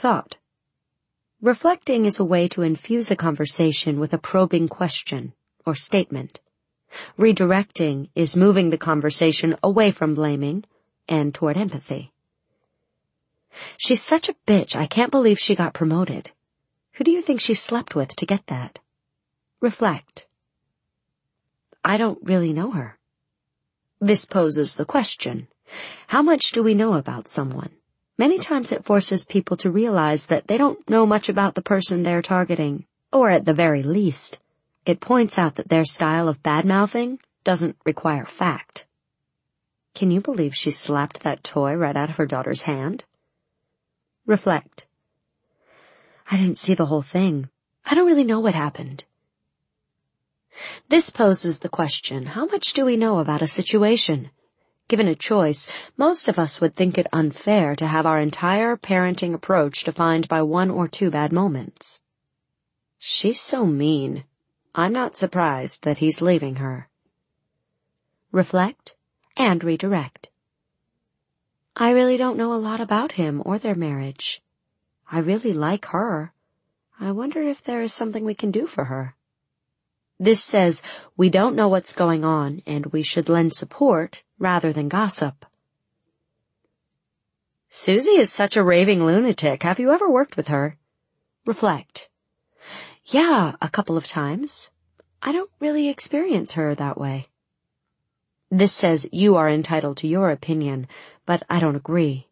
thought. Reflecting is a way to infuse a conversation with a probing question or statement. Redirecting is moving the conversation away from blaming and toward empathy. She's such a bitch, I can't believe she got promoted. Who do you think she slept with to get that? Reflect. I don't really know her. This poses the question, how much do we know about someone? Many times it forces people to realize that they don't know much about the person they're targeting, or at the very least, it points out that their style of bad-mouthing doesn't require fact. Can you believe she slapped that toy right out of her daughter's hand? Reflect. I didn't see the whole thing. I don't really know what happened. This poses the question, how much do we know about a situation? Given a choice, most of us would think it unfair to have our entire parenting approach defined by 1 or 2 bad moments. She's so mean. I'm not surprised that he's leaving her. Reflect and redirect. I really don't know a lot about him or their marriage. I really like her. I wonder if there is something we can do for her. This says we don't know what's going on and we should lend support rather than gossip. Susie is such a raving lunatic. Have you ever worked with her? Reflect. Yeah, a couple of times. I don't really experience her that way. This says you are entitled to your opinion, but I don't agree.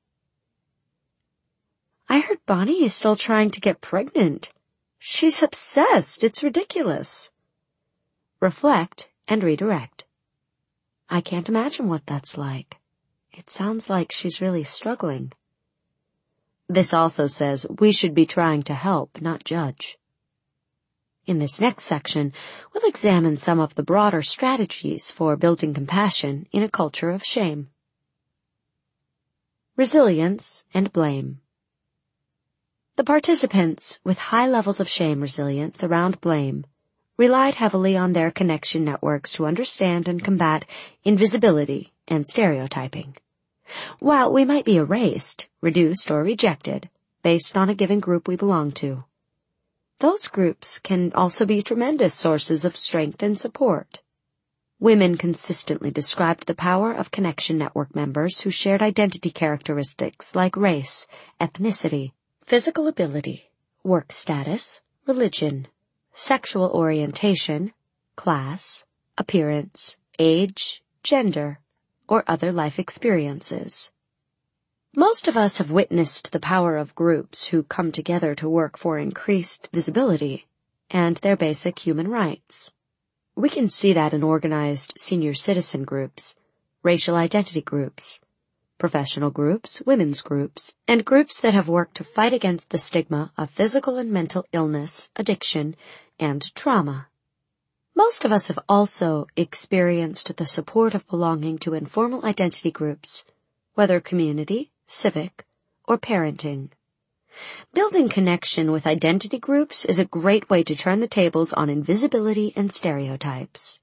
I heard Bonnie is still trying to get pregnant. She's obsessed. It's ridiculous. Reflect and redirect. I can't imagine what that's like. It sounds like she's really struggling. This also says we should be trying to help, not judge. In this next section, we'll examine some of the broader strategies for building compassion in a culture of shame. Resilience and blame. The participants with high levels of shame resilience around blame relied heavily on their connection networks to understand and combat invisibility and stereotyping. While we might be erased, reduced, or rejected based on a given group we belong to, those groups can also be tremendous sources of strength and support. Women consistently described the power of connection network members who shared identity characteristics like race, ethnicity, physical ability, work status, religion, sexual orientation, class, appearance, age, gender, or other life experiences. Most of us have witnessed the power of groups who come together to work for increased visibility and their basic human rights. We can see that in organized senior citizen groups, racial identity groups, professional groups, women's groups, and groups that have worked to fight against the stigma of physical and mental illness, addiction, and trauma. Most of us have also experienced the support of belonging to informal identity groups, whether community, civic, or parenting. Building connection with identity groups is a great way to turn the tables on invisibility and stereotypes.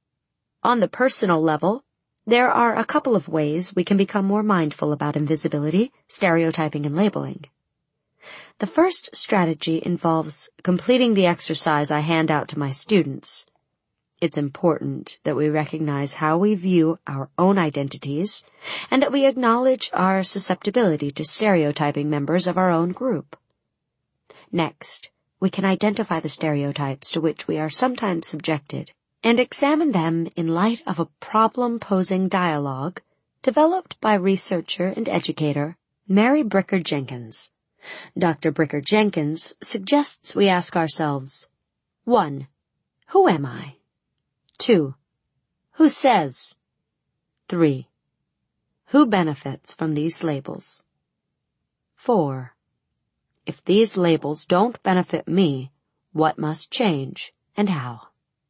On the personal level, there are a couple of ways we can become more mindful about invisibility, stereotyping, and labeling. The first strategy involves completing the exercise I hand out to my students. It's important that we recognize how we view our own identities and that we acknowledge our susceptibility to stereotyping members of our own group. Next, we can identify the stereotypes to which we are sometimes subjected and examine them in light of a problem-posing dialogue developed by researcher and educator Mary Bricker Jenkins. Dr. Bricker Jenkins suggests we ask ourselves, 1. Who am I? 2. Who says? 3. Who benefits from these labels? 4. If these labels don't benefit me, what must change and how?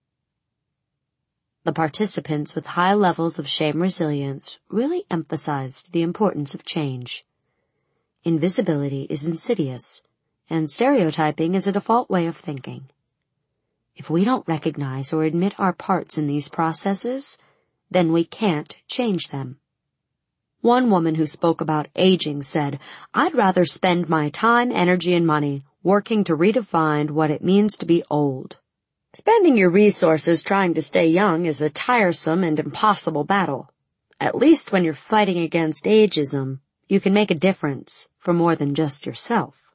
The participants with high levels of shame resilience really emphasized the importance of change. Invisibility is insidious, and stereotyping is a default way of thinking. If we don't recognize or admit our parts in these processes, then we can't change them. One woman who spoke about aging said, "I'd rather spend my time, energy, and money working to redefine what it means to be old." Spending your resources trying to stay young is a tiresome and impossible battle. At least when you're fighting against ageism, you can make a difference for more than just yourself.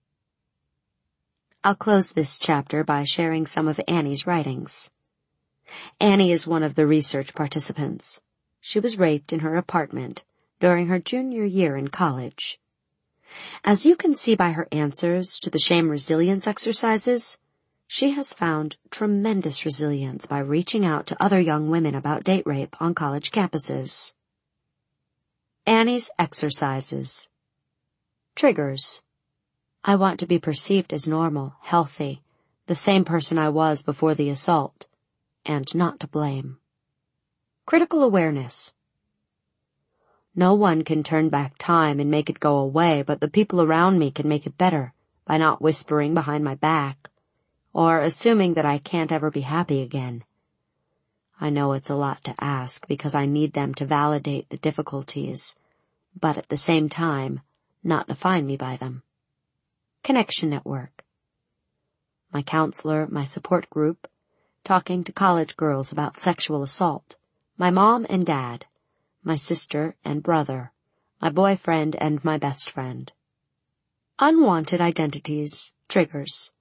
I'll close this chapter by sharing some of Annie's writings. Annie is one of the research participants. She was raped in her apartment during her junior year in college. As you can see by her answers to the shame resilience exercises, she has found tremendous resilience by reaching out to other young women about date rape on college campuses. Annie's exercises. Triggers. I want to be perceived as normal, healthy, the same person I was before the assault, and not to blame. Critical awareness. No one can turn back time and make it go away, but the people around me can make it better by not whispering behind my back or assuming that I can't ever be happy again. I know it's a lot to ask because I need them to validate the difficulties, but at the same time, not define me by them. Connection network. My counselor, my support group, talking to college girls about sexual assault, my mom and dad, my sister and brother, my boyfriend and my best friend. Unwanted identities, triggers.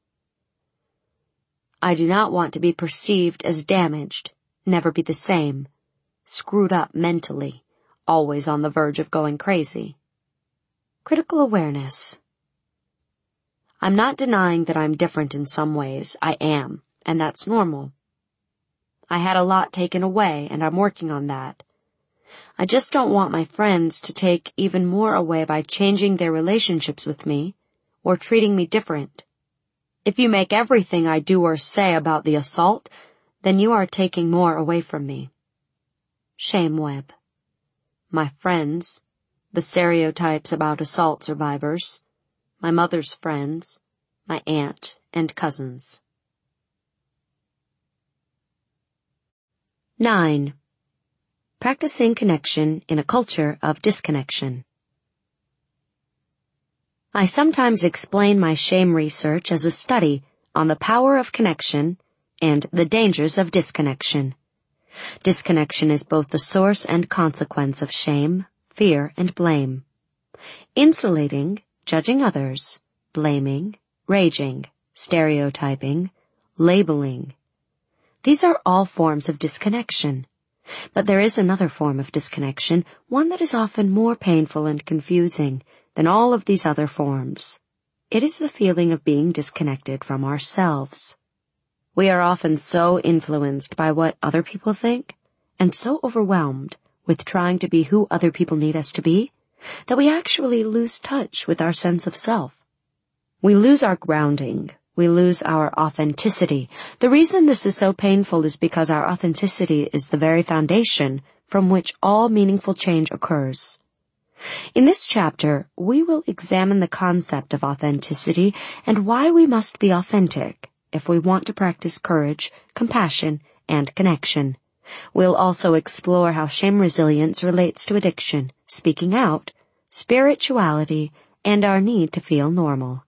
I do not want to be perceived as damaged, never be the same, screwed up mentally, always on the verge of going crazy. Critical awareness. I'm not denying that I'm different in some ways. I am, and that's normal. I had a lot taken away, and I'm working on that. I just don't want my friends to take even more away by changing their relationships with me or treating me different. If you make everything I do or say about the assault, then you are taking more away from me. Shame web. My friends, the stereotypes about assault survivors, my mother's friends, my aunt and cousins. 9. Practicing connection in a culture of disconnection. I sometimes explain my shame research as a study on the power of connection and the dangers of disconnection. Disconnection is both the source and consequence of shame, fear, and blame. Insulating, judging others, blaming, raging, stereotyping, labeling. These are all forms of disconnection. But there is another form of disconnection, one that is often more painful and confusing than all of these other forms. It is the feeling of being disconnected from ourselves. We are often so influenced by what other people think, and so overwhelmed with trying to be who other people need us to be, that we actually lose touch with our sense of self. We lose our grounding. We lose our authenticity. The reason this is so painful is because our authenticity is the very foundation from which all meaningful change occurs. In this chapter, we will examine the concept of authenticity and why we must be authentic if we want to practice courage, compassion, and connection. We'll also explore how shame resilience relates to addiction, speaking out, spirituality, and our need to feel normal.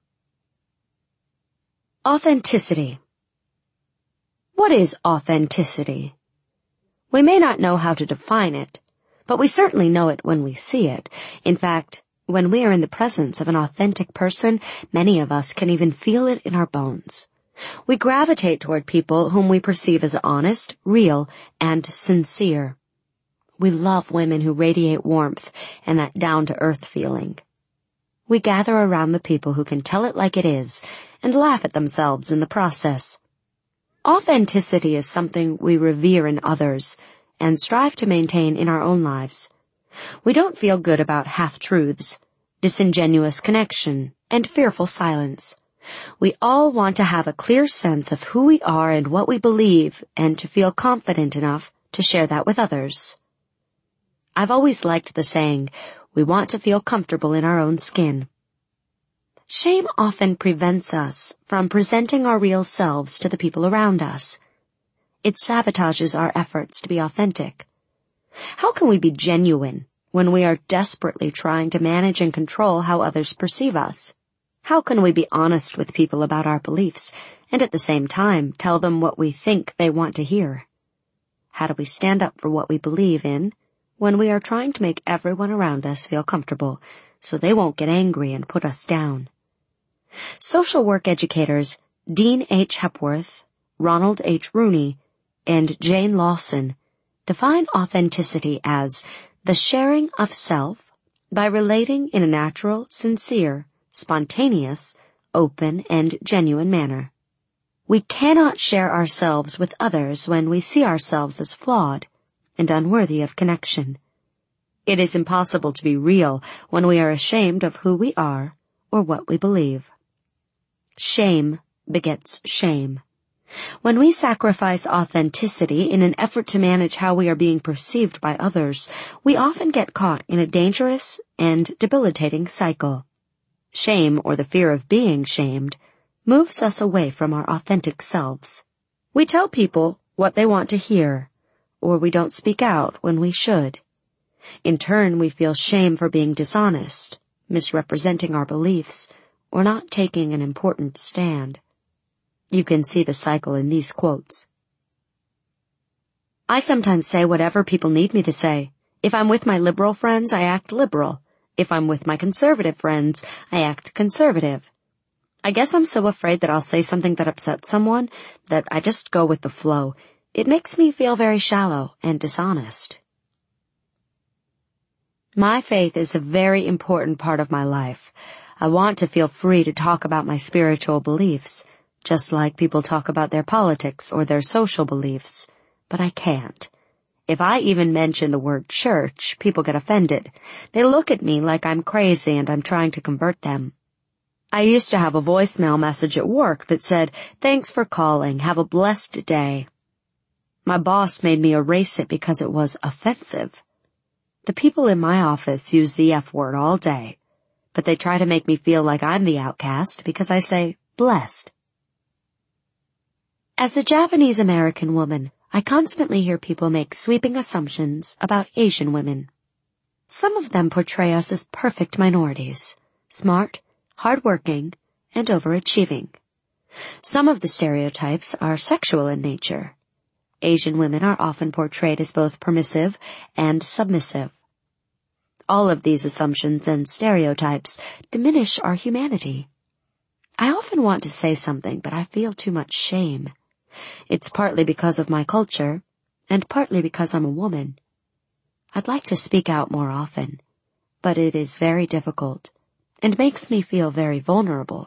Authenticity. What is authenticity? We may not know how to define it, but we certainly know it when we see it. In fact, when we are in the presence of an authentic person, many of us can even feel it in our bones. We gravitate toward people whom we perceive as honest, real, and sincere. We love women who radiate warmth and that down-to-earth feeling. We gather around the people who can tell it like it is and laugh at themselves in the process. Authenticity is something we revere in others and strive to maintain in our own lives. We don't feel good about half-truths, disingenuous connection, and fearful silence. We all want to have a clear sense of who we are and what we believe and to feel confident enough to share that with others. I've always liked the saying, we want to feel comfortable in our own skin. Shame often prevents us from presenting our real selves to the people around us. It sabotages our efforts to be authentic. How can we be genuine when we are desperately trying to manage and control how others perceive us? How can we be honest with people about our beliefs and at the same time tell them what we think they want to hear? How do we stand up for what we believe in when we are trying to make everyone around us feel comfortable so they won't get angry and put us down? Social work educators Dean H. Hepworth, Ronald H. Rooney, and Jane Lawson define authenticity as the sharing of self by relating in a natural, sincere, spontaneous, open, and genuine manner. We cannot share ourselves with others when we see ourselves as flawed and unworthy of connection. It is impossible to be real when we are ashamed of who we are or what we believe. Shame begets shame. When we sacrifice authenticity in an effort to manage how we are being perceived by others, we often get caught in a dangerous and debilitating cycle. Shame, or the fear of being shamed, moves us away from our authentic selves. We tell people what they want to hear, or we don't speak out when we should. In turn, we feel shame for being dishonest, misrepresenting our beliefs, or not taking an important stand. You can see the cycle in these quotes. I sometimes say whatever people need me to say. If I'm with my liberal friends, I act liberal. If I'm with my conservative friends, I act conservative. I guess I'm so afraid that I'll say something that upsets someone that I just go with the flow. It makes me feel very shallow and dishonest. My faith is a very important part of my life. I want to feel free to talk about my spiritual beliefs, just like people talk about their politics or their social beliefs, but I can't. If I even mention the word church, people get offended. They look at me like I'm crazy and I'm trying to convert them. I used to have a voicemail message at work that said, "Thanks for calling. Have a blessed day." My boss made me erase it because it was offensive. The people in my office use the F word all day, but they try to make me feel like I'm the outcast because I say blessed. As a Japanese American woman, I constantly hear people make sweeping assumptions about Asian women. Some of them portray us as perfect minorities, smart, hardworking, and overachieving. Some of the stereotypes are sexual in nature. Asian women are often portrayed as both permissive and submissive. All of these assumptions and stereotypes diminish our humanity. I often want to say something, but I feel too much shame. It's partly because of my culture, and partly because I'm a woman. I'd like to speak out more often, but it is very difficult, and makes me feel very vulnerable.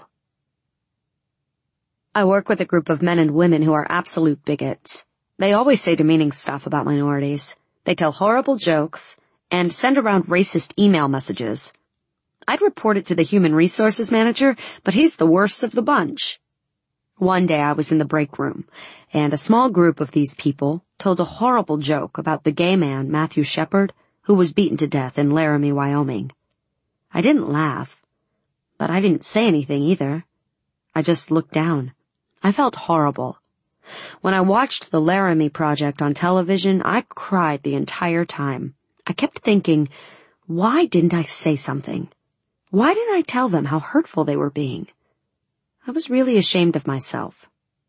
I work with a group of men and women who are absolute bigots. They always say demeaning stuff about minorities. They tell horrible jokes, and send around racist email messages. I'd report it to the human resources manager, but he's the worst of the bunch. One day I was in the break room, and a small group of these people told a horrible joke about the gay man, Matthew Shepard, who was beaten to death in Laramie, Wyoming. I didn't laugh, but I didn't say anything either. I just looked down. I felt horrible. When I watched the Laramie Project on television, I cried the entire time. I kept thinking, why didn't I say something? Why didn't I tell them how hurtful they were being? I was really ashamed of myself.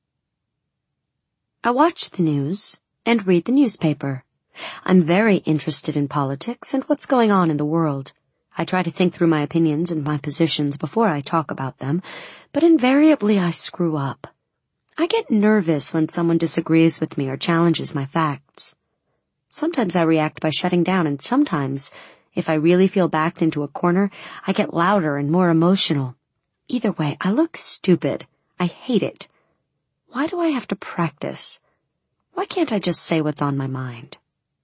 I watch the news and read the newspaper. I'm very interested in politics and what's going on in the world. I try to think through my opinions and my positions before I talk about them, but invariably I screw up. I get nervous when someone disagrees with me or challenges my facts. Sometimes I react by shutting down, and sometimes, if I really feel backed into a corner, I get louder and more emotional. Either way, I look stupid. I hate it. Why do I have to practice? Why can't I just say what's on my mind?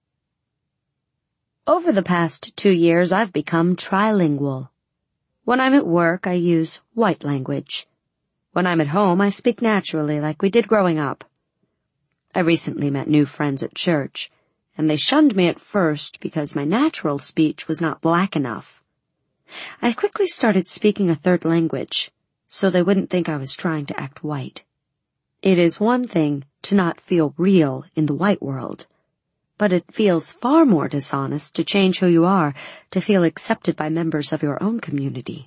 Over the past 2 years, I've become trilingual. When I'm at work, I use white language. When I'm at home, I speak naturally like we did growing up. I recently met new friends at church, and they shunned me at first because my natural speech was not black enough. I quickly started speaking a third language, so they wouldn't think I was trying to act white. It is one thing to not feel real in the white world, but it feels far more dishonest to change who you are to feel accepted by members of your own community.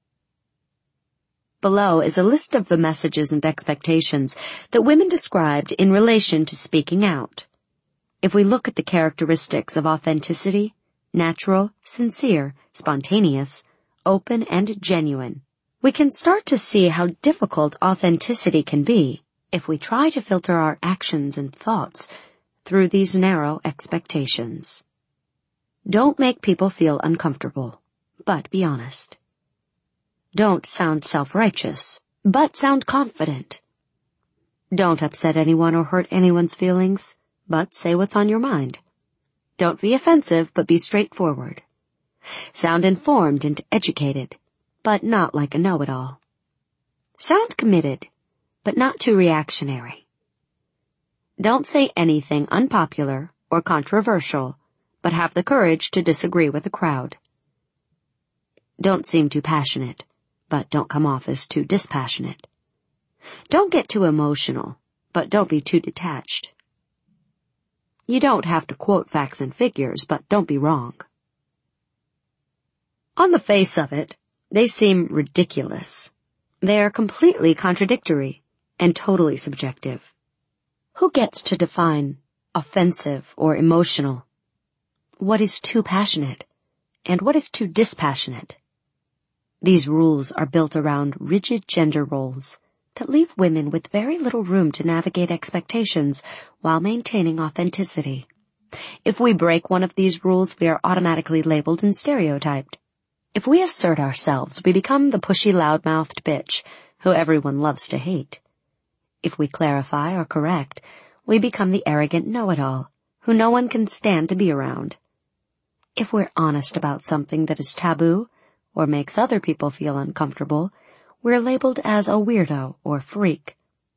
Below is a list of the messages and expectations that women described in relation to speaking out. If we look at the characteristics of authenticity, natural, sincere, spontaneous, open, and genuine, we can start to see how difficult authenticity can be if we try to filter our actions and thoughts through these narrow expectations. Don't make people feel uncomfortable, but be honest. Don't sound self-righteous, but sound confident. Don't upset anyone or hurt anyone's feelings, but say what's on your mind. Don't be offensive, but be straightforward. Sound informed and educated, but not like a know-it-all. Sound committed, but not too reactionary. Don't say anything unpopular or controversial, but have the courage to disagree with the crowd. Don't seem too passionate, but don't come off as too dispassionate. Don't get too emotional, but don't be too detached. You don't have to quote facts and figures, but don't be wrong. On the face of it, they seem ridiculous. They are completely contradictory and totally subjective. Who gets to define offensive or emotional? What is too passionate? And what is too dispassionate? These rules are built around rigid gender roles that leave women with very little room to navigate expectations while maintaining authenticity. If we break one of these rules, we are automatically labeled and stereotyped. If we assert ourselves, we become the pushy, loud-mouthed bitch who everyone loves to hate. If we clarify or correct, we become the arrogant know-it-all who no one can stand to be around. If we're honest about something that is taboo or makes other people feel uncomfortable, we're labeled as a weirdo or freak.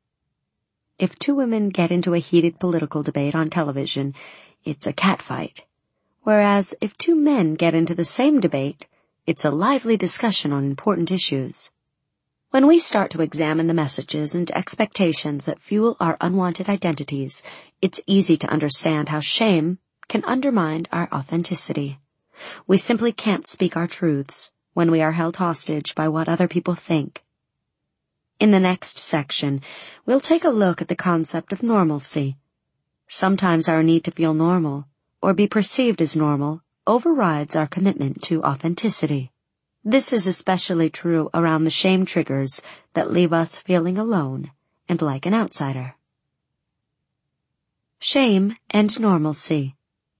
If two women get into a heated political debate on television, it's a catfight. Whereas if two men get into the same debate, it's a lively discussion on important issues. When we start to examine the messages and expectations that fuel our unwanted identities, it's easy to understand how shame can undermine our authenticity. We simply can't speak our truths when we are held hostage by what other people think. In the next section, we'll take a look at the concept of normalcy. Sometimes our need to feel normal, or be perceived as normal, overrides our commitment to authenticity. This is especially true around the shame triggers that leave us feeling alone and like an outsider. Shame and normalcy.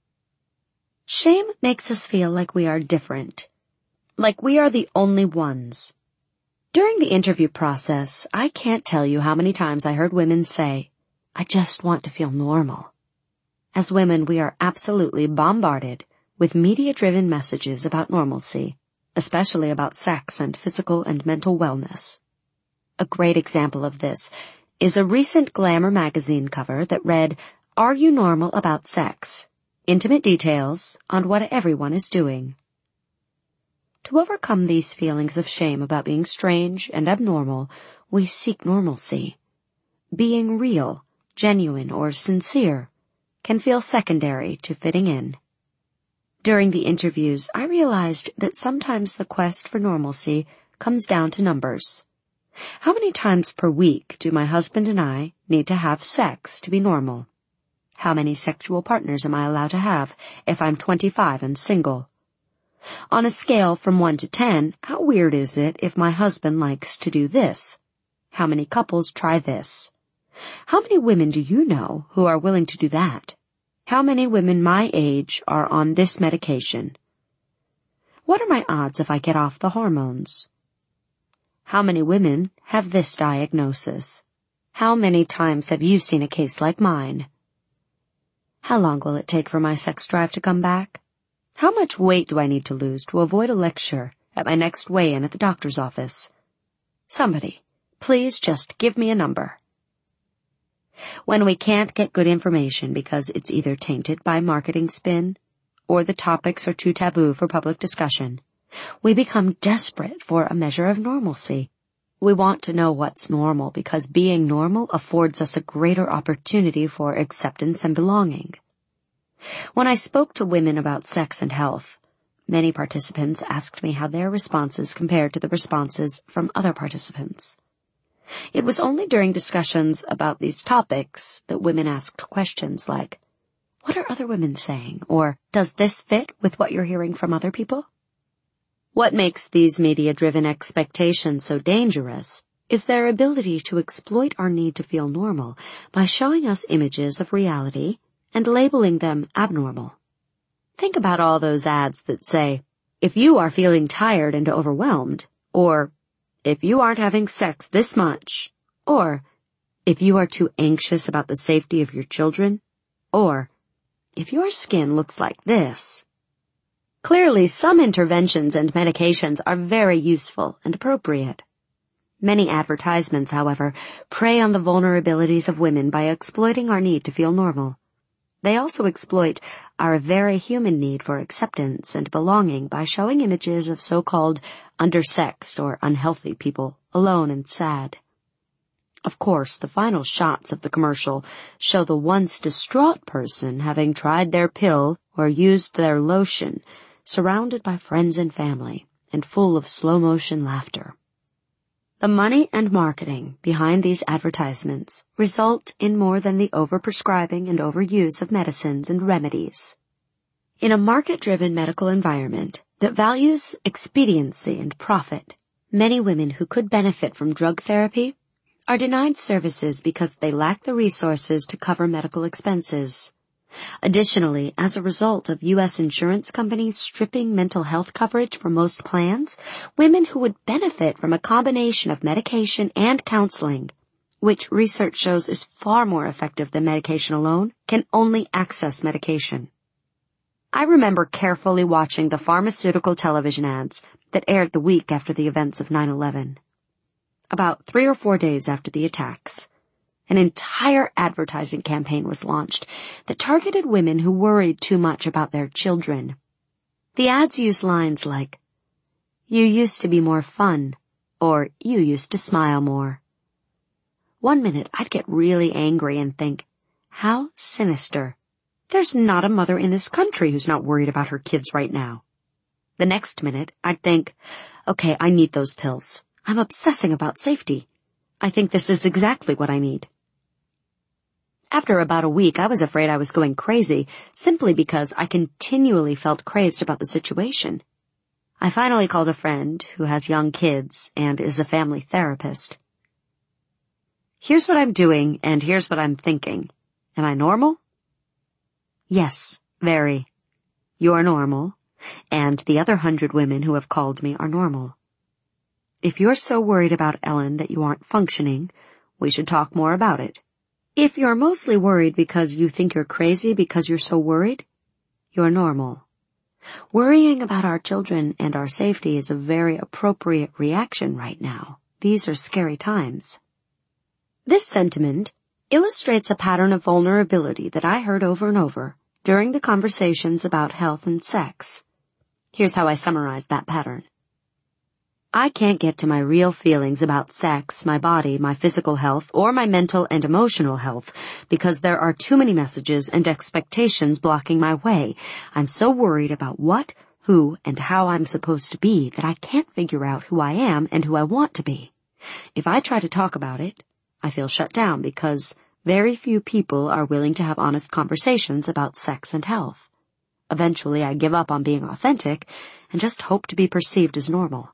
Shame makes us feel like we are different, like we are the only ones. During the interview process, I can't tell you how many times I heard women say, "I just want to feel normal." As women, we are absolutely bombarded with media-driven messages about normalcy, especially about sex and physical and mental wellness. A great example of this is a recent Glamour magazine cover that read, "Are you normal about sex? Intimate details on what everyone is doing." To overcome these feelings of shame about being strange and abnormal, we seek normalcy. Being real, genuine, or sincere can feel secondary to fitting in. During the interviews, I realized that sometimes the quest for normalcy comes down to numbers. How many times per week do my husband and I need to have sex to be normal? How many sexual partners am I allowed to have if I'm 25 and single? On a scale from 1 to 10, how weird is it if my husband likes to do this? How many couples try this? How many women do you know who are willing to do that? How many women my age are on this medication? What are my odds if I get off the hormones? How many women have this diagnosis? How many times have you seen a case like mine? How long will it take for my sex drive to come back? How much weight do I need to lose to avoid a lecture at my next weigh-in at the doctor's office? Somebody, please just give me a number. When we can't get good information because it's either tainted by marketing spin or the topics are too taboo for public discussion, we become desperate for a measure of normalcy. We want to know what's normal because being normal affords us a greater opportunity for acceptance and belonging. When I spoke to women about sex and health, many participants asked me how their responses compared to the responses from other participants. It was only during discussions about these topics that women asked questions like, "What are other women saying?" or "Does this fit with what you're hearing from other people?" What makes these media-driven expectations so dangerous is their ability to exploit our need to feel normal by showing us images of reality and labeling them abnormal. Think about all those ads that say, "If you are feeling tired and overwhelmed," or "If you aren't having sex this much," or "If you are too anxious about the safety of your children," or "If your skin looks like this." Clearly, some interventions and medications are very useful and appropriate. Many advertisements, however, prey on the vulnerabilities of women by exploiting our need to feel normal. They also exploit our very human need for acceptance and belonging by showing images of so-called undersexed or unhealthy people, alone and sad. Of course, the final shots of the commercial show the once distraught person having tried their pill or used their lotion, surrounded by friends and family, and full of slow-motion laughter. The money and marketing behind these advertisements result in more than the overprescribing and overuse of medicines and remedies. In a market-driven medical environment that values expediency and profit, many women who could benefit from drug therapy are denied services because they lack the resources to cover medical expenses. Additionally, as a result of U.S. insurance companies stripping mental health coverage for most plans, women who would benefit from a combination of medication and counseling, which research shows is far more effective than medication alone, can only access medication. I remember carefully watching the pharmaceutical television ads that aired the week after the events of 9/11. About 3 or 4 days after the attacks, an entire advertising campaign was launched that targeted women who worried too much about their children. The ads used lines like, "You used to be more fun," or "You used to smile more." One minute I'd get really angry and think, how sinister. There's not a mother in this country who's not worried about her kids right now. The next minute I'd think, okay, I need those pills. I'm obsessing about safety. I think this is exactly what I need. After about a week, I was afraid I was going crazy, simply because I continually felt crazed about the situation. I finally called a friend who has young kids and is a family therapist. "Here's what I'm doing, and here's what I'm thinking. Am I normal?" "Yes, very. You're normal, and the other 100 women who have called me are normal. If you're so worried about Ellen that you aren't functioning, we should talk more about it. If you're mostly worried because you think you're crazy because you're so worried, you're normal. Worrying about our children and our safety is a very appropriate reaction right now. These are scary times." This sentiment illustrates a pattern of vulnerability that I heard over and over during the conversations about health and sex. Here's how I summarize that pattern. I can't get to my real feelings about sex, my body, my physical health, or my mental and emotional health because there are too many messages and expectations blocking my way. I'm so worried about what, who, and how I'm supposed to be that I can't figure out who I am and who I want to be. If I try to talk about it, I feel shut down because very few people are willing to have honest conversations about sex and health. Eventually, I give up on being authentic and just hope to be perceived as normal.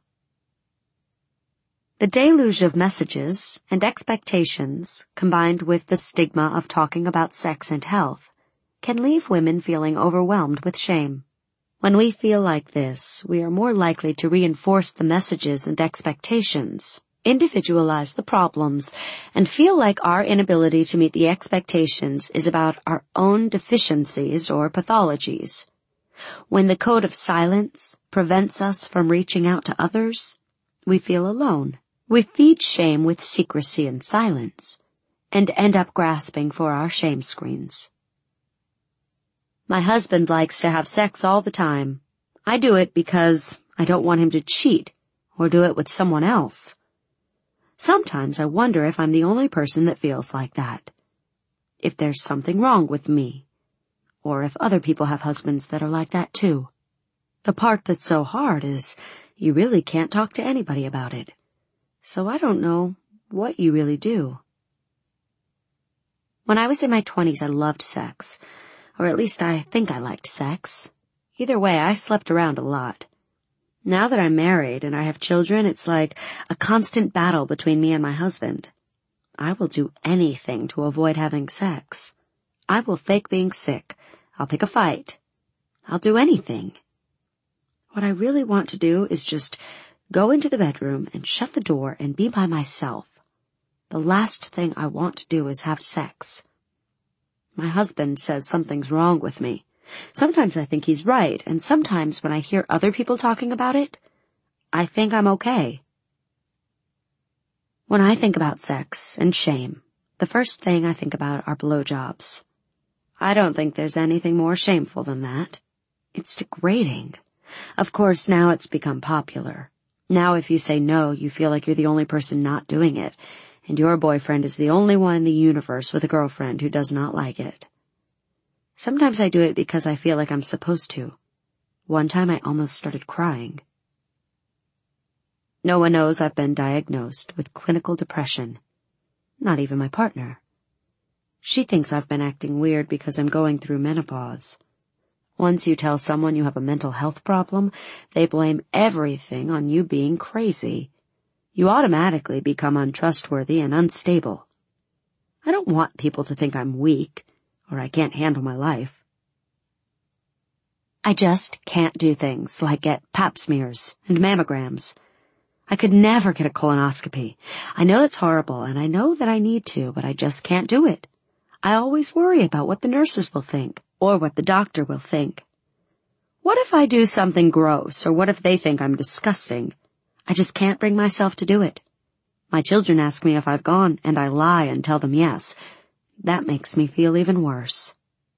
The deluge of messages and expectations, combined with the stigma of talking about sex and health, can leave women feeling overwhelmed with shame. When we feel like this, we are more likely to reinforce the messages and expectations, individualize the problems, and feel like our inability to meet the expectations is about our own deficiencies or pathologies. When the code of silence prevents us from reaching out to others, we feel alone. We feed shame with secrecy and silence, and end up grasping for our shame screens. My husband likes to have sex all the time. I do it because I don't want him to cheat or do it with someone else. Sometimes I wonder if I'm the only person that feels like that. If there's something wrong with me. or if other people have husbands that are like that too. The part that's so hard is you really can't talk to anybody about it. So I don't know what you really do. When I was in my 20s, I loved sex. Or at least I think I liked sex. Either way, I slept around a lot. Now that I'm married and I have children, it's like a constant battle between me and my husband. I will do anything to avoid having sex. I will fake being sick. I'll pick a fight. I'll do anything. What I really want to do is just go into the bedroom and shut the door and be by myself. The last thing I want to do is have sex. My husband says something's wrong with me. Sometimes I think he's right, and sometimes when I hear other people talking about it, I think I'm okay. When I think about sex and shame, the first thing I think about are blowjobs. I don't think there's anything more shameful than that. It's degrading. Of course, now it's become popular. Now if you say no, you feel like you're the only person not doing it, and your boyfriend is the only one in the universe with a girlfriend who does not like it. Sometimes I do it because I feel like I'm supposed to. One time I almost started crying. No one knows I've been diagnosed with clinical depression. Not even my partner. She thinks I've been acting weird because I'm going through menopause. Once you tell someone you have a mental health problem, they blame everything on you being crazy. You automatically become untrustworthy and unstable. I don't want people to think I'm weak, or I can't handle my life. I just can't do things like get pap smears and mammograms. I could never get a colonoscopy. I know it's horrible, and I know that I need to, but I just can't do it. I always worry about what the nurses will think, or what the doctor will think. What if I do something gross, or what if they think I'm disgusting? I just can't bring myself to do it. My children ask me if I've gone, and I lie and tell them yes. That makes me feel even worse.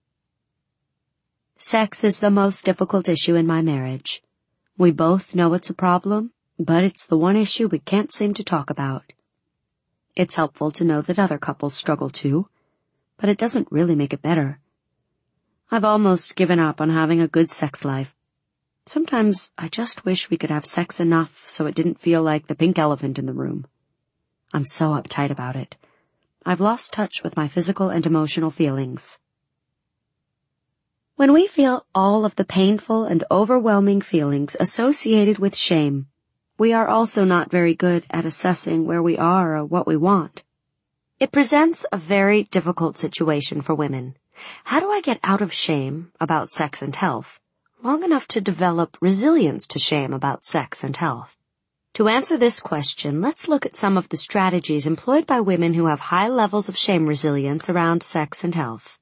Sex is the most difficult issue in my marriage. We both know it's a problem, but it's the one issue we can't seem to talk about. It's helpful to know that other couples struggle too, but it doesn't really make it better. I've almost given up on having a good sex life. Sometimes I just wish we could have sex enough so it didn't feel like the pink elephant in the room. I'm so uptight about it. I've lost touch with my physical and emotional feelings. When we feel all of the painful and overwhelming feelings associated with shame, we are also not very good at assessing where we are or what we want. It presents a very difficult situation for women. How do I get out of shame about sex and health long enough to develop resilience to shame about sex and health? To answer this question, let's look at some of the strategies employed by women who have high levels of shame resilience around sex and health.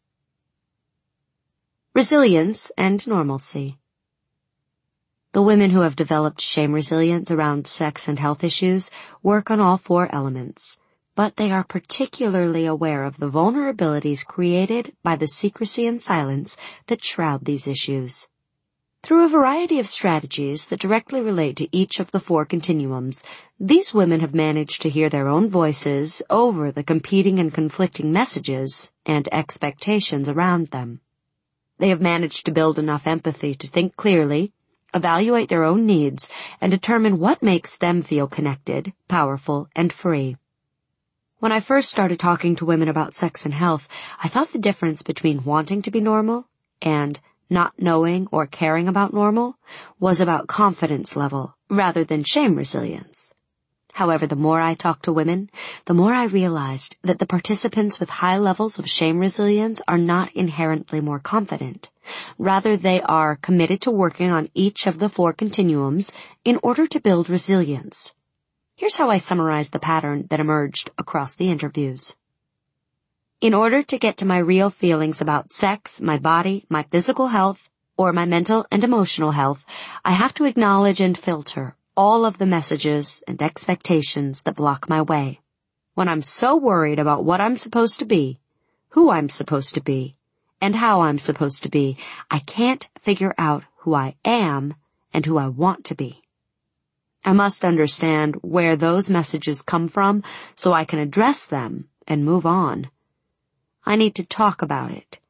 Resilience and normalcy. The women who have developed shame resilience around sex and health issues work on all four elements, but they are particularly aware of the vulnerabilities created by the secrecy and silence that shroud these issues. Through a variety of strategies that directly relate to each of the four continuums, these women have managed to hear their own voices over the competing and conflicting messages and expectations around them. They have managed to build enough empathy to think clearly, evaluate their own needs, and determine what makes them feel connected, powerful, and free. When I first started talking to women about sex and health, I thought the difference between wanting to be normal and not knowing or caring about normal was about confidence level rather than shame resilience. However, the more I talked to women, the more I realized that the participants with high levels of shame resilience are not inherently more confident. Rather, they are committed to working on each of the four continuums in order to build resilience. Here's how I summarize the pattern that emerged across the interviews. In order to get to my real feelings about sex, my body, my physical health, or my mental and emotional health, I have to acknowledge and filter all of the messages and expectations that block my way. When I'm so worried about what I'm supposed to be, who I'm supposed to be, and how I'm supposed to be, I can't figure out who I am and who I want to be. I must understand where those messages come from so I can address them and move on. I need to talk about it,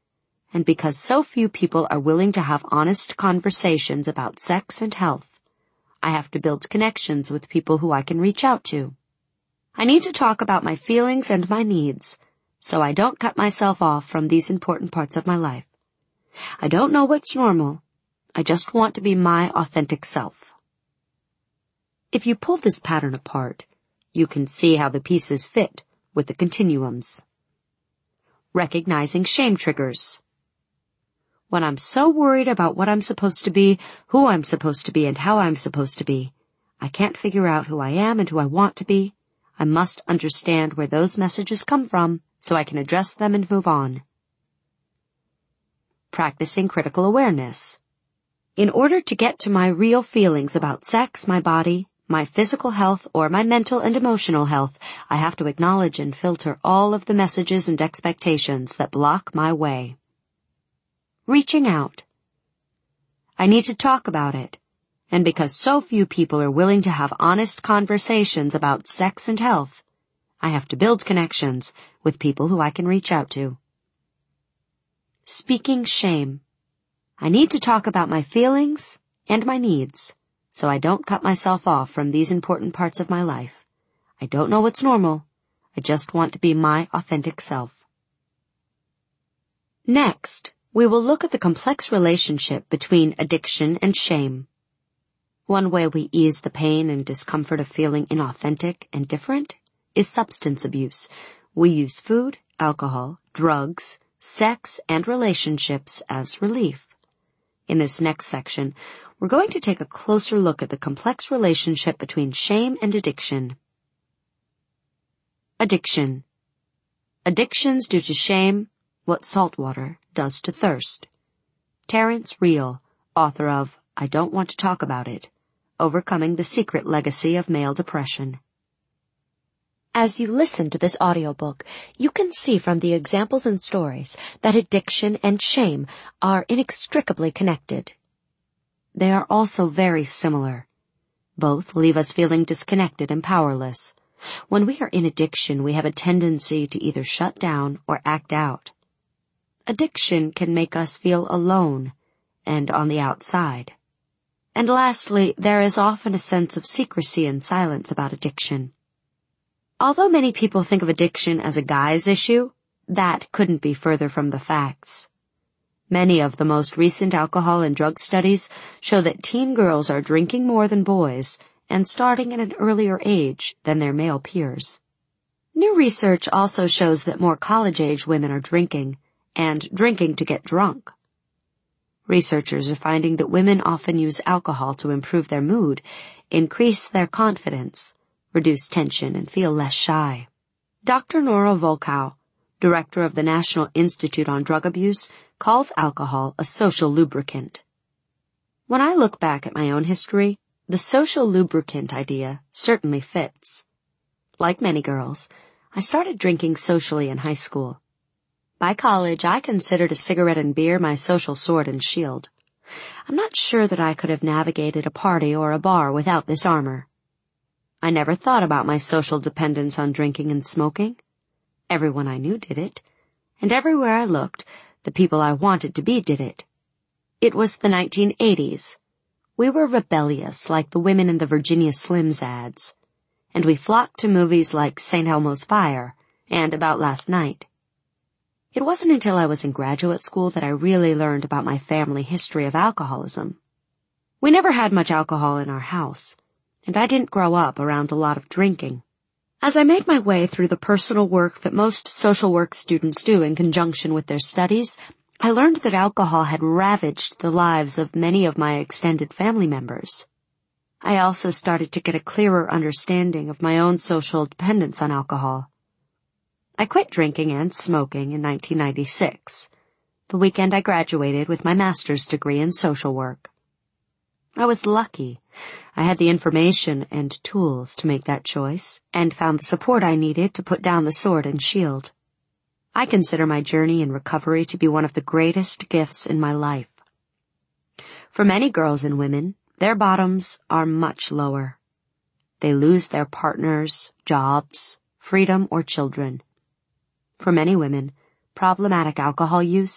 And because so few people are willing to have honest conversations about sex and health, I have to build connections with people who I can reach out to. I need to talk about my feelings and my needs, so I don't cut myself off from these important parts of my life. I don't know what's normal. I just want to be my authentic self. If you pull this pattern apart, you can see how the pieces fit with the continuums. Recognizing shame triggers. When I'm so worried about what I'm supposed to be, who I'm supposed to be, and how I'm supposed to be, I can't figure out who I am and who I want to be. I must understand where those messages come from so I can address them and move on. Practicing critical awareness. In order to get to my real feelings about sex, my body, my physical health, or my mental and emotional health, I have to acknowledge and filter all of the messages and expectations that block my way. Reaching out. I need to talk about it, and because so few people are willing to have honest conversations about sex and health, I have to build connections with people who I can reach out to. Speaking shame. I need to talk about my feelings and my needs, so I don't cut myself off from these important parts of my life. I don't know what's normal. I just want to be my authentic self. Next, we will look at the complex relationship between addiction and shame. One way we ease the pain and discomfort of feeling inauthentic and different is substance abuse. We use food, alcohol, drugs, sex, and relationships as relief. In this next section, we're going to take a closer look at the complex relationship between shame and addiction. Addiction. Addictions due to shame, what salt water does to thirst. Terrence Real, author of I Don't Want to Talk About It, Overcoming the Secret Legacy of Male Depression. As you listen to this audiobook, you can see from the examples and stories that addiction and shame are inextricably connected. They are also very similar. Both leave us feeling disconnected and powerless. When we are in addiction, we have a tendency to either shut down or act out. Addiction can make us feel alone and on the outside. And lastly, there is often a sense of secrecy and silence about addiction. Although many people think of addiction as a guy's issue, that couldn't be further from the facts. Many of the most recent alcohol and drug studies show that teen girls are drinking more than boys and starting at an earlier age than their male peers. New research also shows that more college-age women are drinking, and drinking to get drunk. Researchers are finding that women often use alcohol to improve their mood, increase their confidence, reduce tension, and feel less shy. Dr. Nora Volkow, director of the National Institute on Drug Abuse, calls alcohol a social lubricant. When I look back at my own history, the social lubricant idea certainly fits. Like many girls, I started drinking socially in high school. By college, I considered a cigarette and beer my social sword and shield. I'm not sure that I could have navigated a party or a bar without this armor. I never thought about my social dependence on drinking and smoking. Everyone I knew did it, and everywhere I looked, the people I wanted to be did it. It was the 1980s. We were rebellious like the women in the Virginia Slims ads, and we flocked to movies like St. Elmo's Fire and About Last Night. It wasn't until I was in graduate school that I really learned about my family history of alcoholism. We never had much alcohol in our house, and I didn't grow up around a lot of drinking. As I made my way through the personal work that most social work students do in conjunction with their studies, I learned that alcohol had ravaged the lives of many of my extended family members. I also started to get a clearer understanding of my own social dependence on alcohol. I quit drinking and smoking in 1996, the weekend I graduated with my master's degree in social work. I was lucky. I had the information and tools to make that choice, and found the support I needed to put down the sword and shield. I consider my journey in recovery to be one of the greatest gifts in my life. For many girls and women, their bottoms are much lower. They lose their partners, jobs, freedom, or children. For many women, problematic alcohol use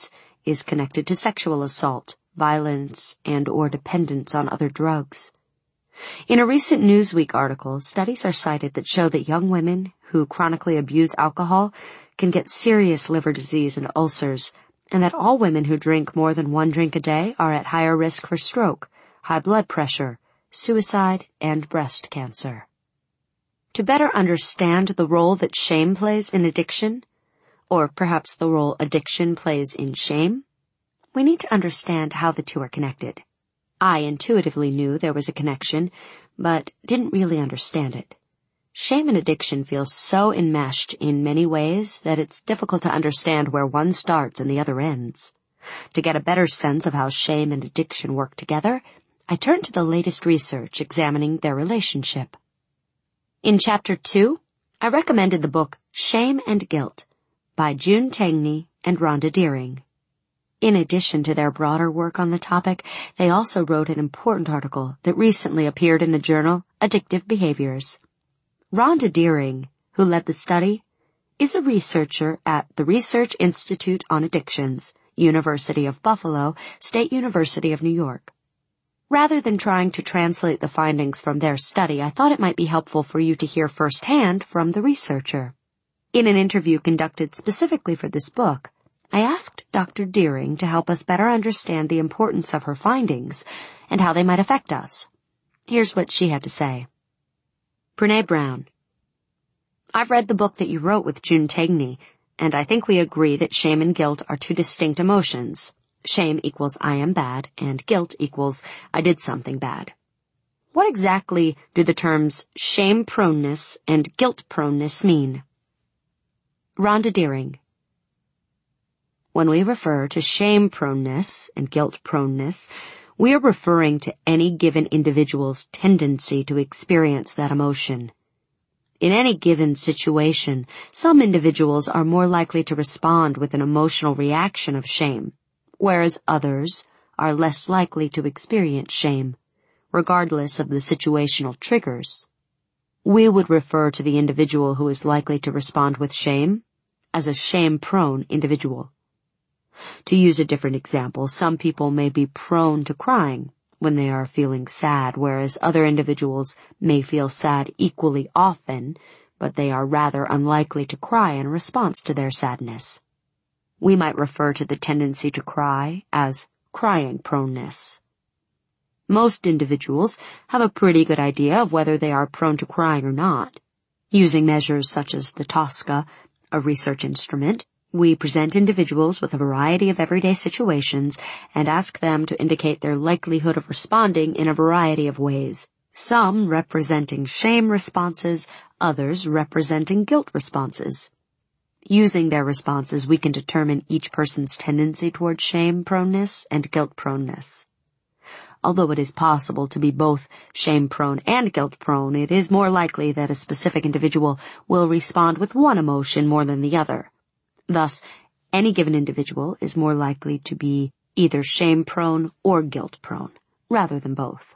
is connected to sexual assault, violence, and/or dependence on other drugs. In a recent Newsweek article, studies are cited that show that young women who chronically abuse alcohol can get serious liver disease and ulcers, and that all women who drink more than 1 drink a day are at higher risk for stroke, high blood pressure, suicide, and breast cancer. To better understand the role that shame plays in addiction, or perhaps the role addiction plays in shame, we need to understand how the two are connected. I intuitively knew there was a connection, but didn't really understand it. Shame and addiction feel so enmeshed in many ways that it's difficult to understand where one starts and the other ends. To get a better sense of how shame and addiction work together, I turned to the latest research examining their relationship. In Chapter 2, I recommended the book Shame and Guilt by June Tangney and Rhonda Deering. In addition to their broader work on the topic, they also wrote an important article that recently appeared in the journal Addictive Behaviors. Rhonda Deering, who led the study, is a researcher at the Research Institute on Addictions, University of Buffalo, State University of New York. Rather than trying to translate the findings from their study, I thought it might be helpful for you to hear firsthand from the researcher. In an interview conducted specifically for this book, I asked Dr. Deering to help us better understand the importance of her findings and how they might affect us. Here's what she had to say. Brené Brown. I've read the book that you wrote with June Tangney, and I think we agree that shame and guilt are two distinct emotions. Shame equals I am bad, and guilt equals I did something bad. What exactly do the terms shame-proneness and guilt-proneness mean? Rhonda Deering. When we refer to shame-proneness and guilt-proneness, we are referring to any given individual's tendency to experience that emotion. In any given situation, some individuals are more likely to respond with an emotional reaction of shame, whereas others are less likely to experience shame, regardless of the situational triggers. We would refer to the individual who is likely to respond with shame as a shame-prone individual. To use a different example, some people may be prone to crying when they are feeling sad, whereas other individuals may feel sad equally often, but they are rather unlikely to cry in response to their sadness. We might refer to the tendency to cry as crying proneness. Most individuals have a pretty good idea of whether they are prone to crying or not. Using measures such as the TOSCA, a research instrument, we present individuals with a variety of everyday situations and ask them to indicate their likelihood of responding in a variety of ways, some representing shame responses, others representing guilt responses. Using their responses, we can determine each person's tendency towards shame-proneness and guilt-proneness. Although it is possible to be both shame-prone and guilt-prone, it is more likely that a specific individual will respond with one emotion more than the other. Thus, any given individual is more likely to be either shame-prone or guilt-prone, rather than both.